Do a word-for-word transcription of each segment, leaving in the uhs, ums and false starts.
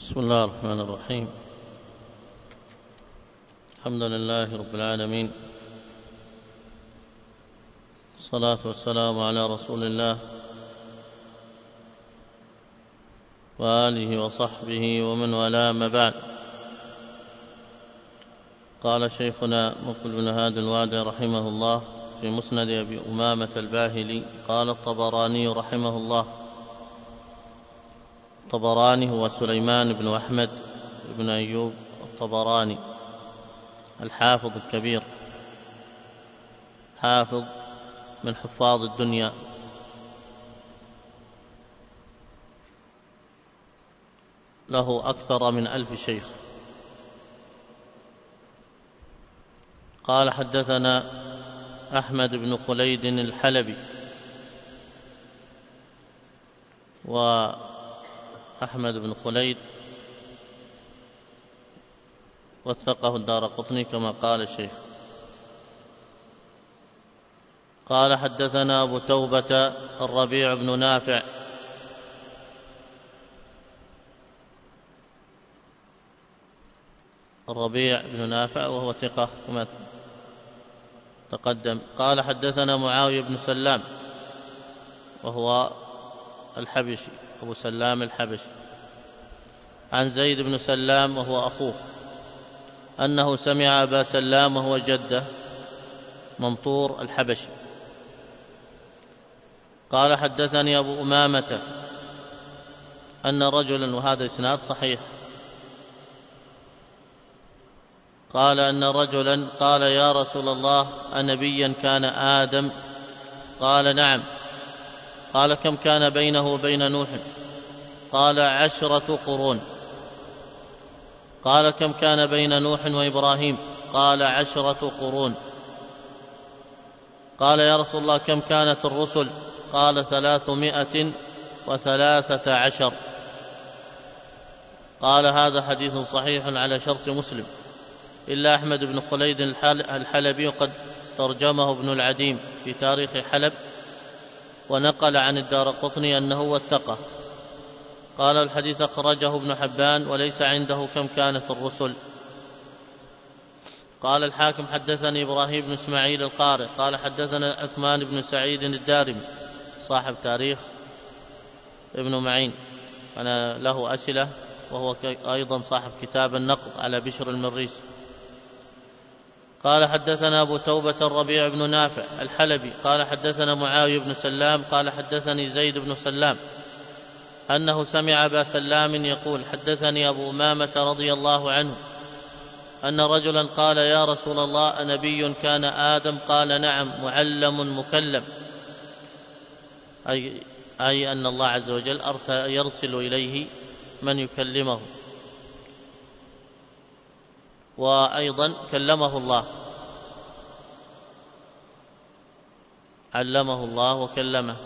بسم الله الرحمن الرحيم. الحمد لله رب العالمين، الصلاة والسلام على رسول الله وآله وصحبه ومن والاه، ما بعد. قال شيخنا مقبل بن هادي الوادي رحمه الله في مسند أبي أمامة الباهلي: قال الطبراني رحمه الله. الطبراني هو سليمان بن أحمد بن أيوب الطبراني، الحافظ الكبير، حافظ من حفاظ الدنيا، له أكثر من ألف شيخ. قال: حدثنا أحمد بن خليد الحلبي. وأحمد بن خليد وثقه الدارقطني كما قال الشيخ. قال: حدثنا أبو توبة الربيع بن نافع. الربيع بن نافع وهو ثقة كما تقدم. قال: حدثنا معاوية بن سلام وهو الحبشي، أبو سلام الحبشي، عن زيد بن سلام وهو أخوه، أنه سمع أبا سلام وهو جده ممطور الحبشي قال: حدثني أبو أمامة أن رجلا، وهذا إسناد صحيح، قال أن رجلا قال: يا رسول الله، أنبيا كان آدم؟ قال: نعم. قال: كم كان بينه وبين نوح؟ قال: عشرة قرون. قال: كم كان بين نوح وإبراهيم؟ قال: عشرة قرون. قال: يا رسول الله، كم كانت الرسل؟ قال: ثلاثمائة وثلاثة عشر. قال: هذا حديث صحيح على شرط مسلم، إلا أحمد بن خليد الحلبي قد ترجمه ابن العديم في تاريخ حلب، ونقل عن الدارقطني أنه وثقه. قال: الحديث أخرجه ابن حبان وليس عنده كم كانت الرسل. قال الحاكم: حدثني إبراهيم بن إسماعيل القارئ قال: حدثنا عثمان بن سعيد الدارمي صاحب تاريخ ابن معين، أنا له أسئلة، وهو أيضا صاحب كتاب النقد على بشر المريسي. قال: حدثنا أبو توبة الربيع بن نافع الحلبي قال: حدثنا معاوية بن سلام قال: حدثني زيد بن سلام أنه سمع أبا سلام يقول: حدثني أبو أمامة رضي الله عنه أن رجلا قال: يا رسول الله، أنبي كان آدم؟ قال: نعم. معلم مكلم، أي, أي أن الله عز وجل أرسل يرسل إليه من يكلمه، وأيضا كلمه الله، علمه الله وكلمه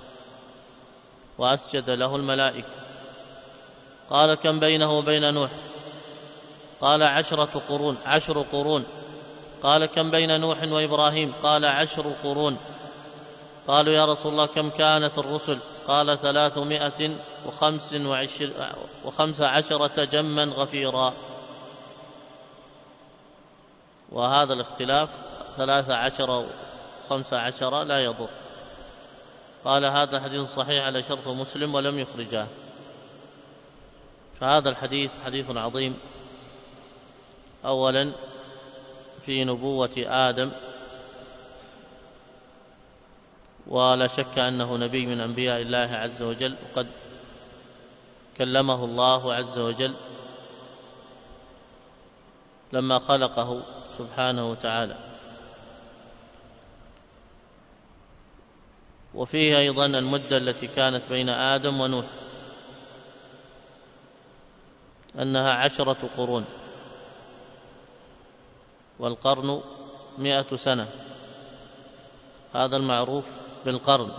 وأسجد له الملائكة. قال: كم بينه وبين نوح؟ قال: عشرة قرون عشر قرون. قال: كم بين نوح وإبراهيم؟ قال: عشر قرون. قالوا: يا رسول الله، كم كانت الرسل؟ قال: ثلاثمائة وخمس, وعشر وخمس عشرة جما غفيرا. وهذا الاختلاف ثلاث عشر وخمس عشر لا يضر. قال: هذا حديث صحيح على شرط مسلم ولم يخرجاه. فهذا الحديث حديث عظيم، أولا في نبوة آدم، ولا شك أنه نبي من أنبياء الله عز وجل، وقد كلمه الله عز وجل لما خلقه سبحانه وتعالى. وفيه أيضا المدة التي كانت بين آدم ونوح أنها عشرة قرون، والقرن مئة سنة، هذا المعروف بالقرن.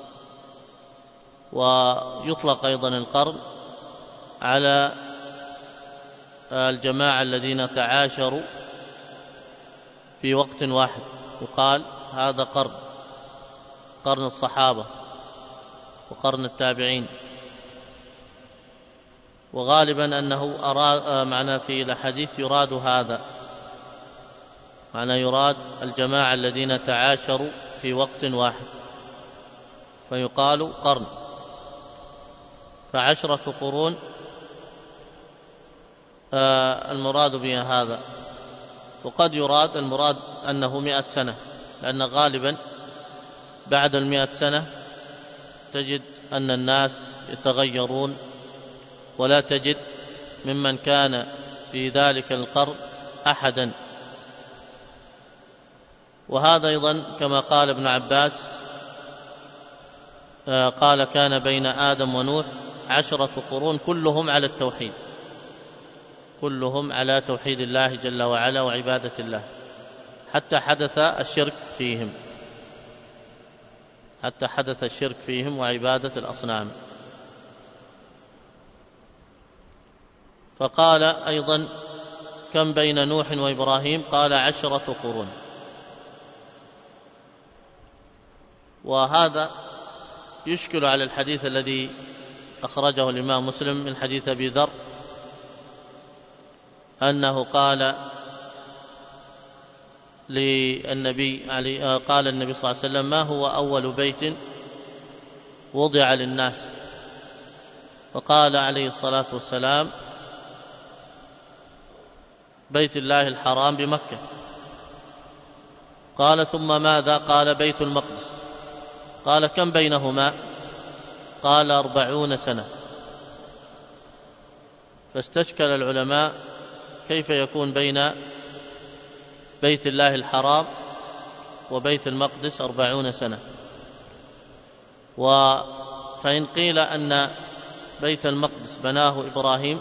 ويطلق أيضا القرن على الجماعة الذين تعاشروا في وقت واحد، يقال هذا قرن، قرن الصحابة وقرن التابعين. وغالبا أنه أراد معنى في الحديث يراد هذا، معنى يراد الجماعة الذين تعاشروا في وقت واحد فيقال قرن. فعشرة قرون آه المراد بها هذا. وقد يراد المراد أنه مئة سنة، لأن غالبا بعد المئة سنة تجد أن الناس يتغيرون، ولا تجد ممن كان في ذلك القرن أحدا. وهذا أيضا كما قال ابن عباس قال كان بين آدم ونوح عشرة قرون كلهم على التوحيد، كلهم على توحيد الله جل وعلا وعبادة الله، حتى حدث الشرك فيهم حتى حدث الشرك فيهم وعبادة الأصنام. فقال أيضا كم بين نوح وإبراهيم؟ قال عشرة قرون. وهذا يشكل على الحديث الذي أخرجه الإمام مسلم من حديث أبي ذر أنه قال للنبي قال النبي صلى الله عليه وسلم ما هو أول بيت وضع للناس؟ فقال عليه الصلاة والسلام بيت الله الحرام بمكة. قال ثم ماذا؟ قال بيت المقدس. قال كم بينهما؟ قال أربعون سنة. فاستشكل العلماء كيف يكون بين بيت الله الحرام وبيت المقدس أربعون سنة؟ فإن قيل أن بيت المقدس بناه إبراهيم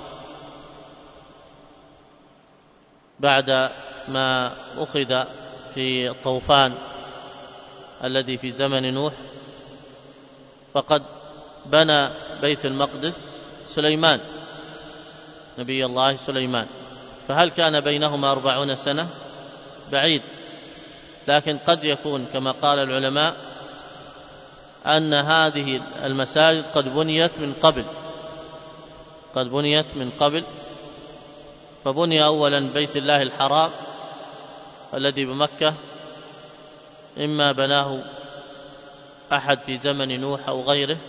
بعد ما أخذ في الطوفان الذي في زمن نوح، فقد بنى بيت المقدس سليمان نبي الله سليمان، فهل كان بينهما أربعون سنة؟ بعيد. لكن قد يكون كما قال العلماء أن هذه المساجد قد بنيت من قبل قد بنيت من قبل فبني أولا بيت الله الحرام الذي بمكة، إما بناه أحد في زمن نوح أو غيره،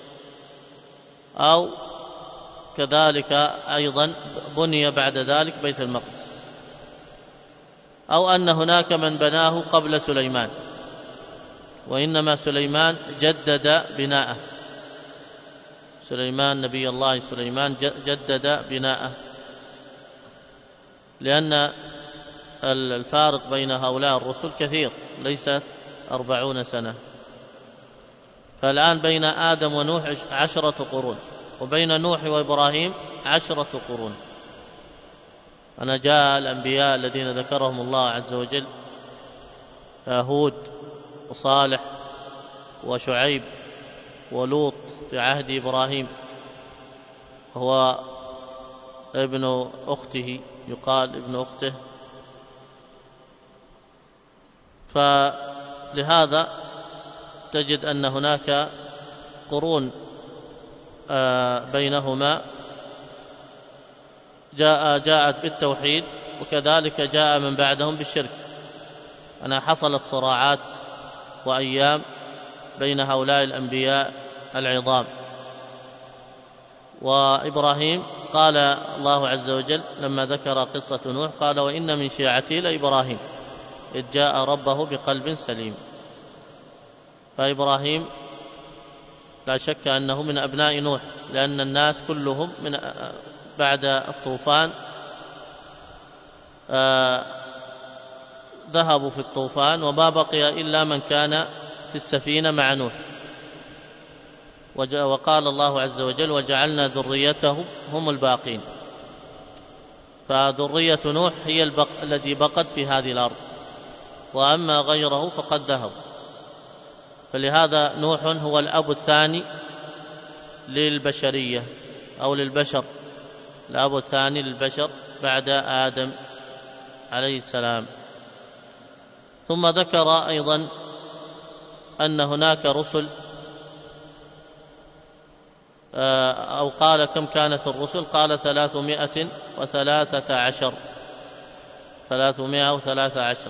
أو كذلك أيضا بني بعد ذلك بيت المقدس، أو أن هناك من بناه قبل سليمان، وإنما سليمان جدد بناءه سليمان نبي الله سليمان جدد بناءه، لأن الفارق بين هؤلاء الرسل كثير، ليست أربعون سنة. فالآن بين آدم ونوح عشرة قرون، وبين نوح وإبراهيم عشرة قرون. أنا جاء الأنبياء الذين ذكرهم الله عز وجل هود وصالح وشعيب ولوط في عهد إبراهيم، هو ابن أخته، يقال ابن أخته. فلهذا تجد أن هناك قرون بينهما جاء جاءت بالتوحيد، وكذلك جاء من بعدهم بالشرك. أنا حصلت صراعات وأيام بين هؤلاء الأنبياء العظام. وإبراهيم قال الله عز وجل لما ذكر قصة نوح قال وإن من شيعته لإبراهيم إذ جاء ربه بقلب سليم. فإبراهيم لا شك أنه من أبناء نوح، لأن الناس كلهم من بعد الطوفان آه ذهبوا في الطوفان، وما بقي إلا من كان في السفينة مع نوح. وقال الله عز وجل وجعلنا ذريته هم الباقين. فذرية نوح هي البق... التي بقت في هذه الأرض، وأما غيره فقد ذهب. فلهذا نوح هو الأب الثاني للبشرية أو للبشر، الأب الثاني للبشر بعد آدم عليه السلام. ثم ذكر أيضا أن هناك رسل أو قال كم كانت الرسل؟ قال ثلاثمائة وثلاثة عشر ثلاثمائة وثلاثة عشر.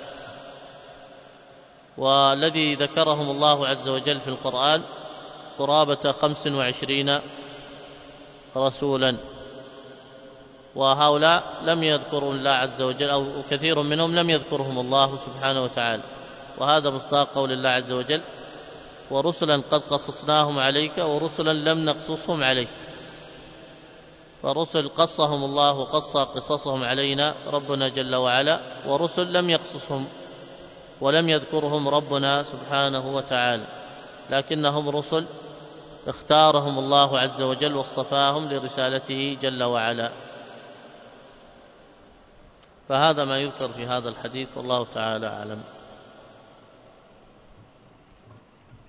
والذي ذكرهم الله عز وجل في القرآن قرابة خمس وعشرين رسولا، وهؤلاء لم يذكروا الله عز وجل، أو كثير منهم لم يذكرهم الله سبحانه وتعالى، وهذا مصداق قول الله عز وجل: ورسلا قد قصصناهم عليك ورسلا لم نقصصهم عليك. فرسل قصهم الله وقص قصصهم علينا ربنا جل وعلا، ورسل لم يقصصهم ولم يذكرهم ربنا سبحانه وتعالى، لكنهم رسل اختارهم الله عز وجل واصطفاهم لرسالته جل وعلا. فهذا ما يذكر في هذا الحديث، والله تعالى أعلم.